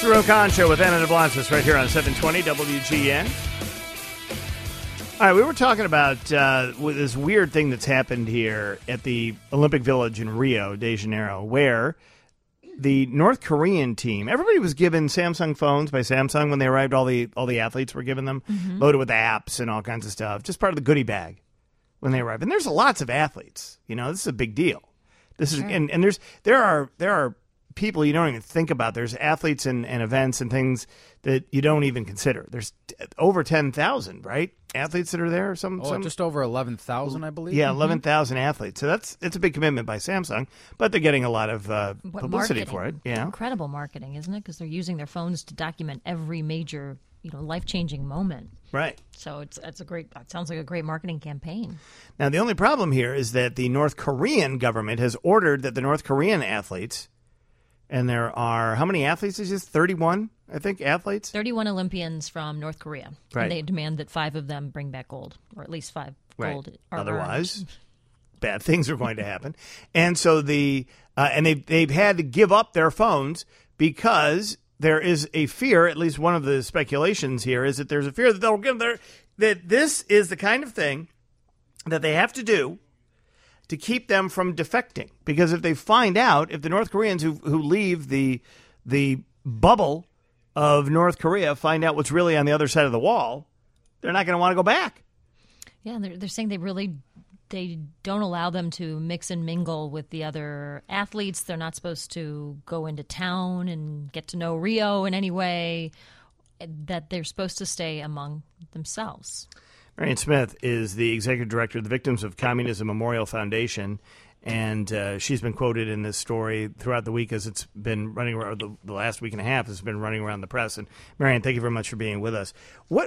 the Ro Khan Show with Anna DeBlancis right here on 720 WGN. All right, we were talking about this weird thing that's happened here at the Olympic Village in Rio de Janeiro, where the North Korean team, everybody was given Samsung phones by Samsung when they arrived. All the athletes were given them, loaded with apps and all kinds of stuff, just part of the goodie bag when they arrived. And there's lots of athletes. You know, this is a big deal. This is and there are people you don't even think about. There's athletes and events and things that you don't even consider. There's over 10,000, right? Athletes that are there or some just over 11,000, I believe. Yeah, 11,000 athletes. So it's a big commitment by Samsung, but they're getting a lot of publicity for it. Yeah. Incredible marketing, isn't it? Because they're using their phones to document every major, life-changing moment. Right. So it sounds like a great marketing campaign. Now, the only problem here is that the North Korean government has ordered that the North Korean athletes, and there are, how many athletes is this? 31, I think, athletes? 31 Olympians from North Korea. Right. And they demand that 5 of them bring back gold, or at least 5 gold. Right. Otherwise, bad things are going to happen. And so they've had to give up their phones because there is a fear, at least one of the speculations here, is that there's a fear that they'll give that this is the kind of thing that they have to do to keep them from defecting. Because if they find out, if the North Koreans who leave the bubble of North Korea find out what's really on the other side of the wall, they're not going to want to go back. Yeah, they're saying they don't allow them to mix and mingle with the other athletes. They're not supposed to go into town and get to know Rio in any way, that they're supposed to stay among themselves. Marion Smith is the executive director of the Victims of Communism Memorial Foundation, and she's been quoted in this story throughout the week as it's been running around, the last week and a half has been running around the press. And Marion, thank you very much for being with us.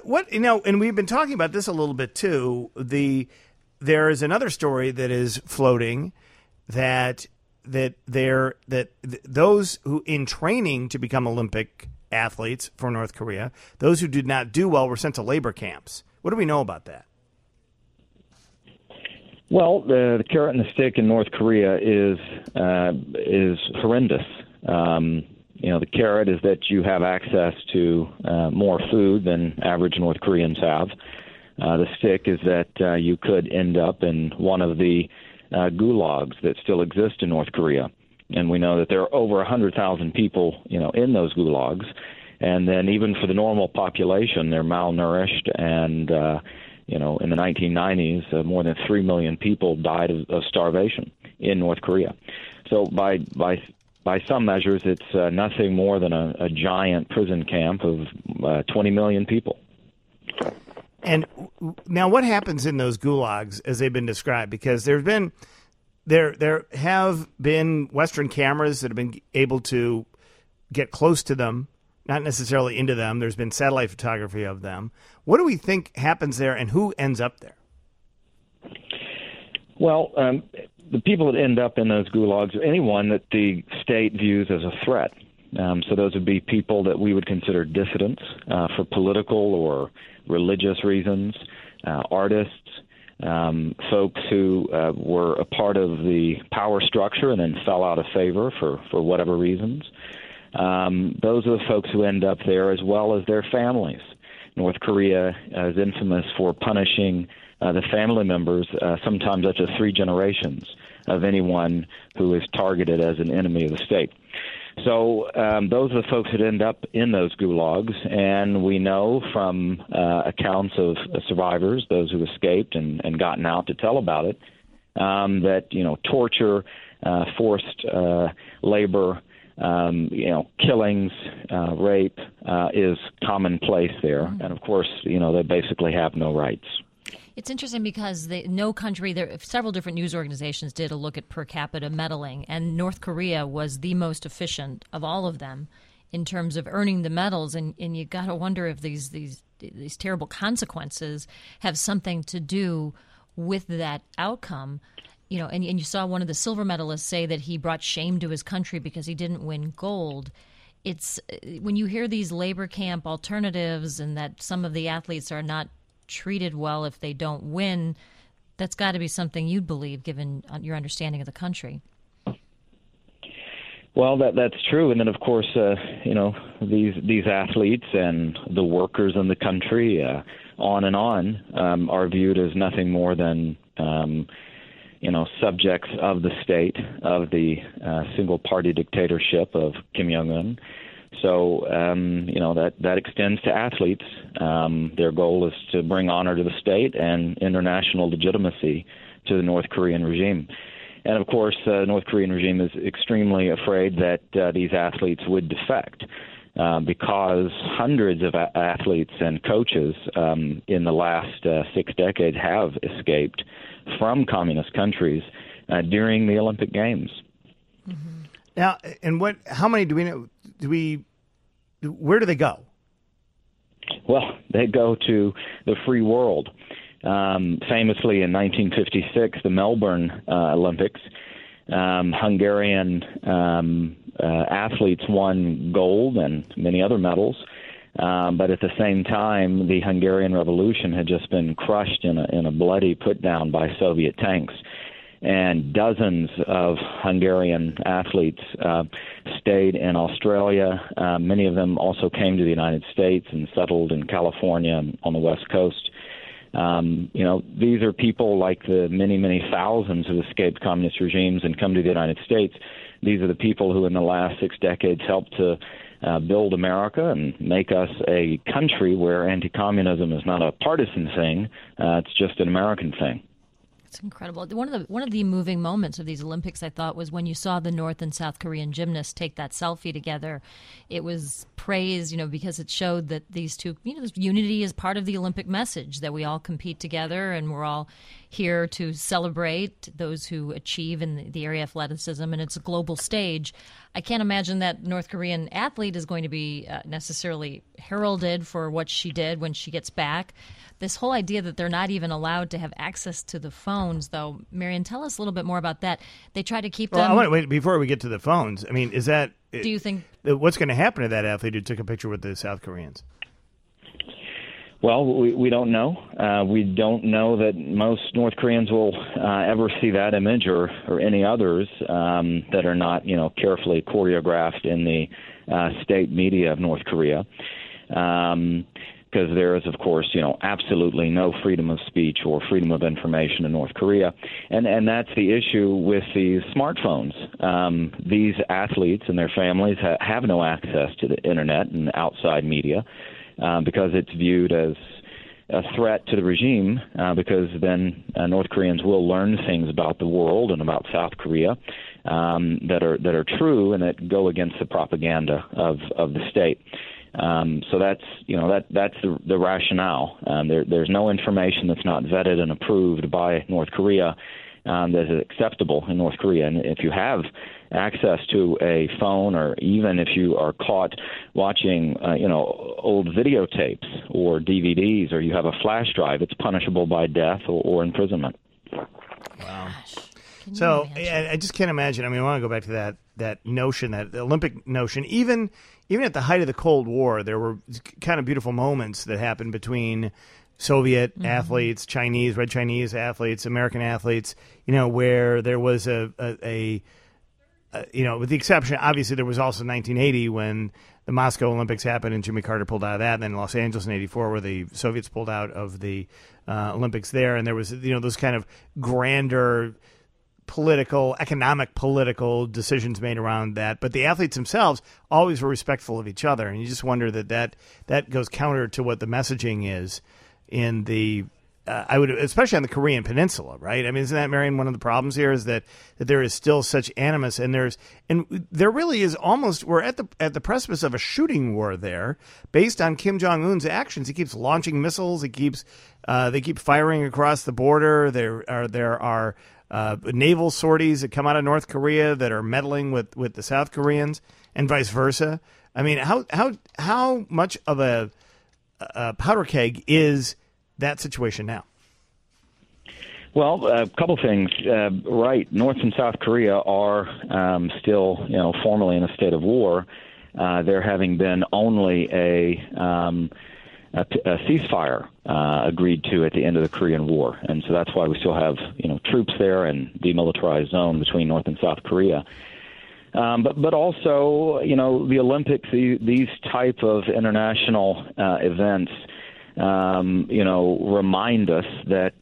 And we've been talking about this a little bit too. There is another story that is floating that those who in training to become Olympic athletes for North Korea, those who did not do well were sent to labor camps. What do we know about that? Well, the carrot and the stick in North Korea is horrendous. The carrot is that you have access to more food than average North Koreans have. The stick is that you could end up in one of the gulags that still exist in North Korea. And we know that there are over 100,000 people, in those gulags. And then even for the normal population, they're malnourished. And, in the 1990s, more than 3 million people died of starvation in North Korea. So by some measures, it's nothing more than a giant prison camp of 20 million people. And now what happens in those gulags as they've been described? Because there have been Western cameras that have been able to get close to them, not necessarily into them. There's been satellite photography of them. What do we think happens there, and who ends up there? Well, the people that end up in those gulags are anyone that the state views as a threat. So those would be people that we would consider dissidents for political or religious reasons, artists, folks who were a part of the power structure and then fell out of favor for whatever reasons. Those are the folks who end up there, as well as their families. North Korea is infamous for punishing the family members, sometimes up to 3 generations of anyone who is targeted as an enemy of the state. So those are the folks that end up in those gulags, and we know from accounts of survivors, those who escaped and gotten out to tell about it, that torture, forced labor, killings, rape is commonplace there, and of course, they basically have no rights. It's interesting because no country, several different news organizations did a look at per capita medaling, and North Korea was the most efficient of all of them in terms of earning the medals. And you got to wonder if these terrible consequences have something to do with that outcome. And you saw one of the silver medalists say that he brought shame to his country because he didn't win gold. It's when you hear these labor camp alternatives and that some of the athletes are not treated well if they don't win, that's got to be something you'd believe given your understanding of the country. Well, that's true, and then of course, these athletes and the workers in the country, on and on, are viewed as nothing more than subjects of the state, of the single-party dictatorship of Kim Jong-un. So, that extends to athletes. Their goal is to bring honor to the state and international legitimacy to the North Korean regime. And, of course, the North Korean regime is extremely afraid that these athletes would defect because hundreds of athletes and coaches in the last 6 decades have escaped from communist countries during the Olympic Games. Mm-hmm. Now, and how many do we know? Where do they go? Well, they go to the free world. Famously, in 1956, the Melbourne Olympics, Hungarian athletes won gold and many other medals. But at the same time, the Hungarian Revolution had just been crushed in a bloody put-down by Soviet tanks. And dozens of Hungarian athletes stayed in Australia. Many of them also came to the United States and settled in California on the West Coast. These are people like the many, many thousands who escaped communist regimes and come to the United States. These are the people who in the last 6 decades helped to build America and make us a country where anti-communism is not a partisan thing. It's just an American thing. It's incredible. One of the moving moments of these Olympics, I thought, was when you saw the North and South Korean gymnasts take that selfie together. It was praised, because it showed that these two, this unity is part of the Olympic message, that we all compete together and we're all here to celebrate those who achieve in the area of athleticism, and it's a global stage. I can't imagine that North Korean athlete is going to be necessarily heralded for what she did when she gets back. This whole idea that they're not even allowed to have access to the phones, though, Marion, tell us a little bit more about that. They try to keep them... Well, I want to wait before we get to the phones. I mean, is that... Do you think... What's going to happen to that athlete who took a picture with the South Koreans? Well, we don't know. We don't know that most North Koreans will ever see that image or any others that are not, carefully choreographed in the state media of North Korea. Because there is, of course, absolutely no freedom of speech or freedom of information in North Korea. And that's the issue with these smartphones. These athletes and their families have no access to the Internet and outside media because it's viewed as a threat to the regime because then North Koreans will learn things about the world and about South Korea that are true and that go against the propaganda of the state. So that's the rationale. There's no information that's not vetted and approved by North Korea that is acceptable in North Korea. And if you have access to a phone, or even if you are caught watching, old videotapes or DVDs, or you have a flash drive, it's punishable by death or imprisonment. Wow. So I just can't imagine. I mean, I want to go back to that notion, that Olympic notion. Even at the height of the Cold War, there were kind of beautiful moments that happened between Soviet athletes, Red Chinese athletes, American athletes, where there was with the exception, obviously there was also 1980 when the Moscow Olympics happened and Jimmy Carter pulled out of that, and then Los Angeles in 84 where the Soviets pulled out of the Olympics there, and there was, those kind of grander economic political decisions made around that. But the athletes themselves always were respectful of each other, and you just wonder that goes counter to what the messaging is in the especially on the Korean Peninsula, right? I mean, isn't that, Marion, one of the problems here is that there is still such animus, and there really is we're at the precipice of a shooting war there based on Kim Jong-un's actions. He keeps launching missiles. They keep firing across the border. There are naval sorties that come out of North Korea that are meddling with the South Koreans, and vice versa. I mean, how much of a powder keg is that situation now? Well, a couple things. Right, North and South Korea are still, formally in a state of war. There having been only a ceasefire agreed to at the end of the Korean War, and so that's why we still have troops there and demilitarized zone between North and South Korea. But also, the Olympics, these type of international events, remind us that,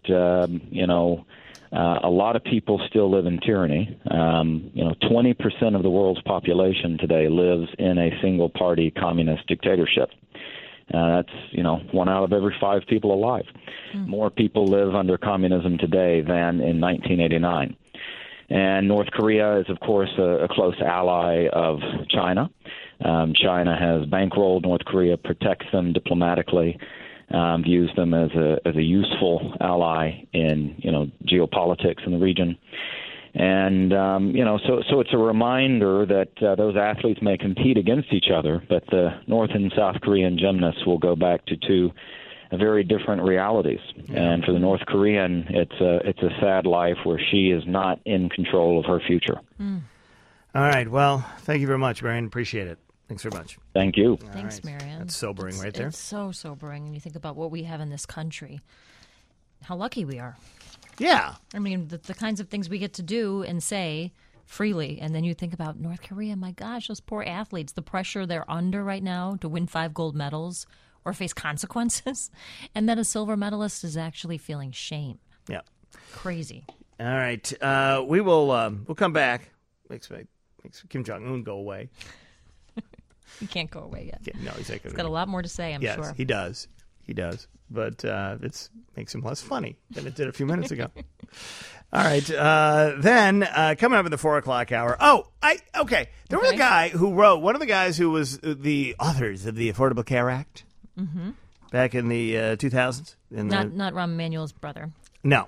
a lot of people still live in tyranny. 20% of the world's population today lives in a single-party communist dictatorship. That's, 1 out of every 5 people alive. More people live under communism today than in 1989. And North Korea is, of course, a close ally of China. China has bankrolled North Korea, protects them diplomatically, views them as a useful ally in, geopolitics in the region. And, so it's a reminder that those athletes may compete against each other, but the North and South Korean gymnasts will go back to two very different realities. And for the North Korean, it's a sad life where she is not in control of her future. All right. Well, thank you very much, Marion. Appreciate it. Thanks very much. Thank you. Thanks, Marion. That's sobering right there. It's so sobering. And you think about what we have in this country, how lucky we are. Yeah. I mean, the kinds of things we get to do and say freely. And then you think about North Korea. My gosh, those poor athletes, the pressure they're under right now to win 5 gold medals or face consequences. And then a silver medalist is actually feeling shame. Yeah. Crazy. All right. We'll come back. Makes Kim Jong-un go away. He can't go away yet. Yeah, no, he's got a lot more to say, I'm sure. Yes, he does. He does. But it makes him less funny than it did a few minutes ago. All right. Then, coming up in the 4 o'clock hour. There was a guy who wrote, one of the guys who was the authors of the Affordable Care Act back in the 2000s. Not Rahm Emanuel's brother. No.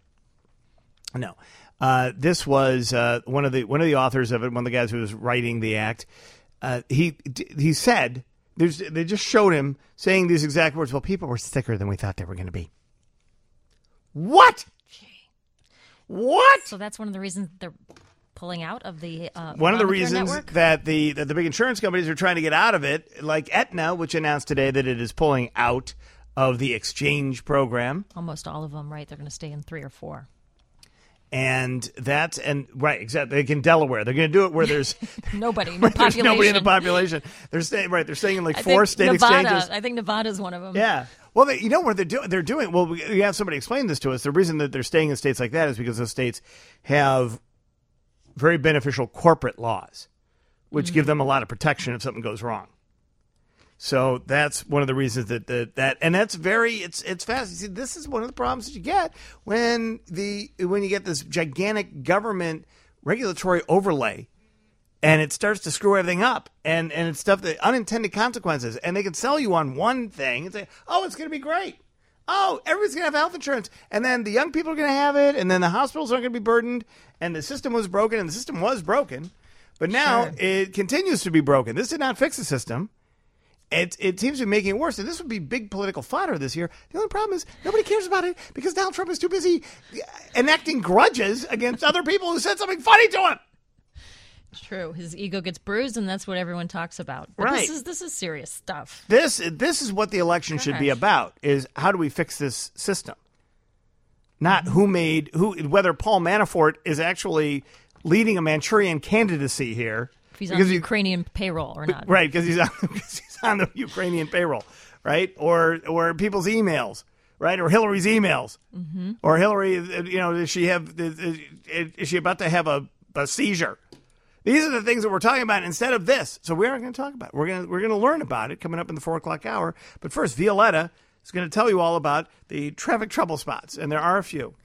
This was one of the authors of it, one of the guys who was writing the act. He said, they just showed him saying these exact words. Well, people were sicker than we thought they were going to be. What? What? So that's one of the reasons they're pulling out of the one of the reasons network? that the big insurance companies are trying to get out of it, like Aetna, which announced today that it is pulling out of the exchange program. Almost all of them, right? They're going to stay in 3 or 4. Right, exactly. Like in Delaware, they're going to do it where there's nobody in the population. There's nobody in the population. They're staying in like 4 state exchanges. I think Nevada's one of them. Yeah. Well, what they're doing. Well, we have somebody explain this to us. The reason that they're staying in states like that is because those states have very beneficial corporate laws, which give them a lot of protection if something goes wrong. So that's one of the reasons that and that's it's fast. You see, this is one of the problems that you get when you get this gigantic government regulatory overlay, and it starts to screw everything up, and it's stuff that unintended consequences, and they can sell you on one thing and say, oh, it's going to be great. Oh, everybody's going to have health insurance, and then the young people are going to have it, and then the hospitals aren't going to be burdened, and the system was broken, and the system was broken, but now it continues to be broken. This did not fix the system. It seems to be making it worse, and this would be big political fodder this year. The only problem is nobody cares about it because Donald Trump is too busy enacting grudges against other people who said something funny to him. It's true. His ego gets bruised, and that's what everyone talks about. But right. This is serious stuff. This is what the election should be about: is how do we fix this system? Not whether Paul Manafort is actually leading a Manchurian candidacy here. If he's on the Ukrainian payroll or not. Right, because he's on the Ukrainian payroll, right? Or people's emails, right? Or Hillary's emails. Mm-hmm. Or Hillary, is she about to have a seizure? These are the things that we're talking about instead of this. So we aren't going to talk about it. We're going to learn about it coming up in the 4 o'clock hour. But first, Violetta is going to tell you all about the traffic trouble spots, and there are a few.